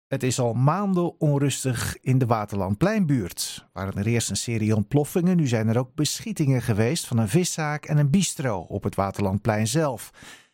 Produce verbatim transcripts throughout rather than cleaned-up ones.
Het is al maanden onrustig in de Waterlandpleinbuurt. Er waren er eerst een serie ontploffingen, nu zijn er ook beschietingen geweest van een viszaak en een bistro op het Waterlandplein zelf.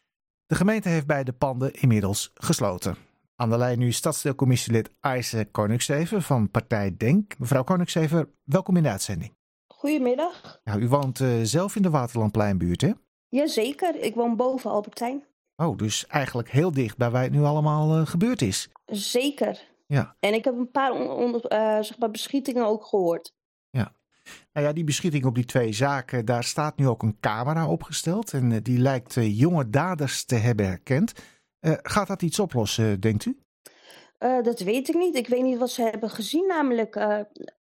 De gemeente heeft beide panden inmiddels gesloten. Aan de lijn nu stadsdeelcommissielid Ayse Koningsever van partij Denk. Mevrouw Koningsever, welkom in de uitzending. Goedemiddag. Ja, u woont uh, zelf in de Waterlandpleinbuurt, hè? Jazeker, ik woon boven Albertijn. Oh, dus eigenlijk heel dicht bij waar het nu allemaal uh, gebeurd is. Zeker. Ja. En ik heb een paar on- on- uh, zeg maar beschietingen ook gehoord. Ja. Nou ja, die beschieting op die twee zaken, daar staat nu ook een camera opgesteld. En uh, die lijkt uh, jonge daders te hebben herkend. Uh, gaat dat iets oplossen, denkt u? Uh, dat weet ik niet. Ik weet niet wat ze hebben gezien. Namelijk, uh,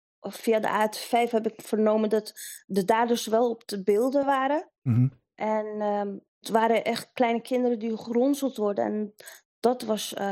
via de A vijf heb ik vernomen dat de daders wel op de beelden waren. Mm-hmm. En uh, het waren echt kleine kinderen die geronseld worden. En dat was uh,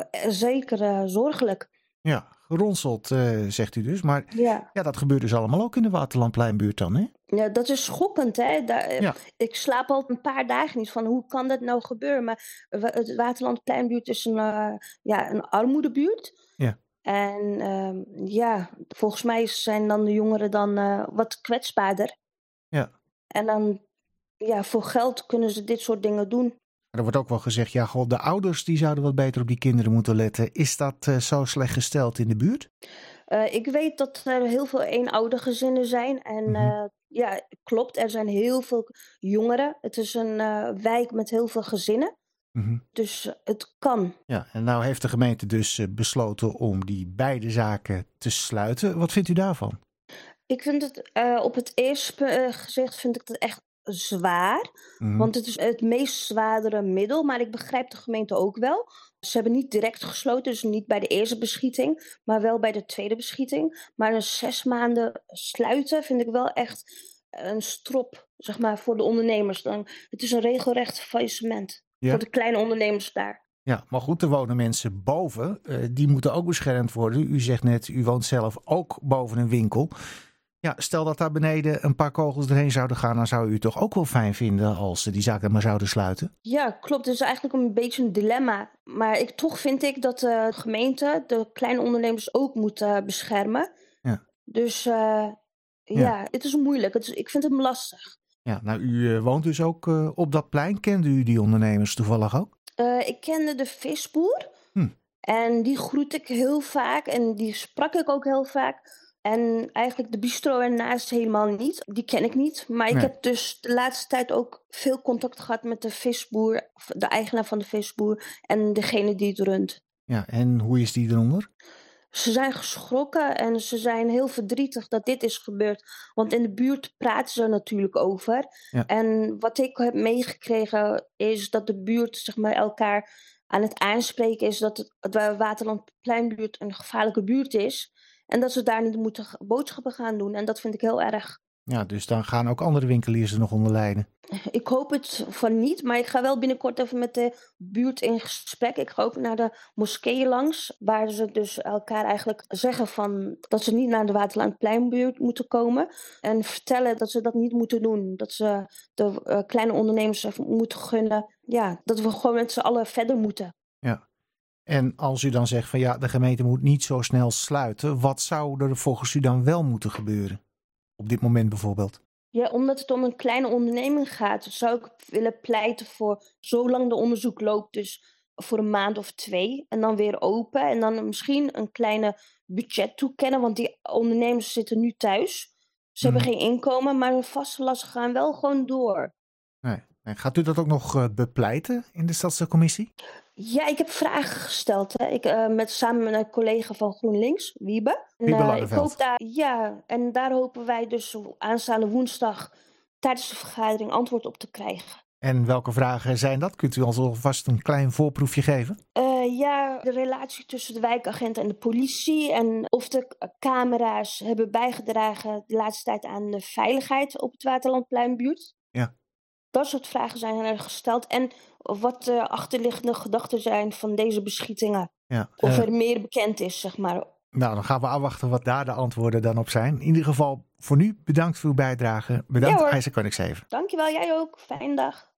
zeker uh, zorgelijk. Ja, geronseld, uh, zegt u dus. Maar ja. ja, dat gebeurt dus allemaal ook in de Waterlandpleinbuurt dan, hè? Ja, dat is schokkend, hè. Daar, ja. Ik slaap al een paar dagen niet van hoe kan dat nou gebeuren. Maar het Waterlandpleinbuurt is een, uh, ja, een armoedebuurt. Ja. En uh, ja, volgens mij zijn dan de jongeren dan uh, wat kwetsbaarder. Ja. En dan, ja, voor geld kunnen ze dit soort dingen doen. Er wordt ook wel gezegd, ja, god, de ouders die zouden wat beter op die kinderen moeten letten. Is dat uh, zo slecht gesteld in de buurt? Uh, ik weet dat er heel veel eenoudergezinnen zijn. En mm-hmm. uh, ja, klopt, er zijn heel veel jongeren. Het is een uh, wijk met heel veel gezinnen. Mm-hmm. Dus uh, het kan. Ja, en nou heeft de gemeente dus uh, besloten om die beide zaken te sluiten. Wat vindt u daarvan? Ik vind het uh, op het eerste uh, gezicht vind ik het echt zwaar. Mm-hmm. Want het is het meest zwaardere middel. Maar ik begrijp de gemeente ook wel. Ze hebben niet direct gesloten, dus niet bij de eerste beschieting, maar wel bij de tweede beschieting. Maar een zes maanden sluiten vind ik wel echt een strop, zeg maar, voor de ondernemers. Dan, het is een regelrecht faillissement ja. voor de kleine ondernemers daar. Ja, maar goed, er wonen mensen boven. Uh, die moeten ook beschermd worden. U zegt net, u woont zelf ook boven een winkel. Ja, stel dat daar beneden een paar kogels erheen zouden gaan, dan zou u het toch ook wel fijn vinden als ze die zaken maar zouden sluiten? Ja, klopt. Het is eigenlijk een beetje een dilemma. Maar ik, toch vind ik dat de gemeente de kleine ondernemers ook moet uh, beschermen. Ja. Dus uh, ja. ja, het is moeilijk. Het is, ik vind het lastig. Ja, nou, u uh, woont dus ook uh, op dat plein. Kende u die ondernemers toevallig ook? Uh, ik kende de visboer. Hm. En die groet ik heel vaak en die sprak ik ook heel vaak. En eigenlijk de bistro ernaast helemaal niet. Die ken ik niet. Maar ik nee. heb dus de laatste tijd ook veel contact gehad met de visboer. De eigenaar van de visboer. En degene die het runt. Ja, en hoe is die eronder? Ze zijn geschrokken en ze zijn heel verdrietig dat dit is gebeurd. Want in de buurt praten ze er natuurlijk over. Ja. En wat ik heb meegekregen is dat de buurt, zeg maar, elkaar aan het aanspreken is. Dat het, het Waterlandpleinbuurt een gevaarlijke buurt is. En dat ze daar niet moeten boodschappen gaan doen. En dat vind ik heel erg. Ja, dus dan gaan ook andere winkeliers er nog onder lijden. Ik hoop het van niet. Maar ik ga wel binnenkort even met de buurt in gesprek. Ik ga ook naar de moskeeën langs. Waar ze dus elkaar eigenlijk zeggen van dat ze niet naar de Waterlandpleinbuurt moeten komen. En vertellen dat ze dat niet moeten doen. Dat ze de uh, kleine ondernemers even moeten gunnen. Ja, dat we gewoon met z'n allen verder moeten. Ja. En als u dan zegt van ja, de gemeente moet niet zo snel sluiten. Wat zou er volgens u dan wel moeten gebeuren? Op dit moment bijvoorbeeld. Ja, omdat het om een kleine onderneming gaat, zou ik willen pleiten voor zolang de onderzoek loopt, dus voor een maand of twee. En dan weer open. En dan misschien een kleine budget toekennen, want die ondernemers zitten nu thuis. Ze hmm. hebben geen inkomen, maar hun vaste lasten gaan wel gewoon door. Nee. Gaat u dat ook nog uh, bepleiten in de stadscommissie? Ja, ik heb vragen gesteld. Hè. Ik, uh, met, samen met een collega van GroenLinks, Wiebe. Wiebe uh, ik hoop daar, ja, en daar hopen wij dus aanstaande woensdag tijdens de vergadering antwoord op te krijgen. En welke vragen zijn dat? Kunt u ons alvast een klein voorproefje geven? Uh, ja, de relatie tussen de wijkagent en de politie. En of de camera's hebben bijgedragen de laatste tijd aan de veiligheid op het Waterlandpleinbuurt. Ja. Dat soort vragen zijn er gesteld. En wat de achterliggende gedachten zijn van deze beschietingen. Ja, of uh, er meer bekend is, zeg maar. Nou, dan gaan we afwachten wat daar de antwoorden dan op zijn. In ieder geval voor nu bedankt voor uw bijdrage. Bedankt, ja, Ayse Koningsever. Dankjewel, jij ook. Fijne dag.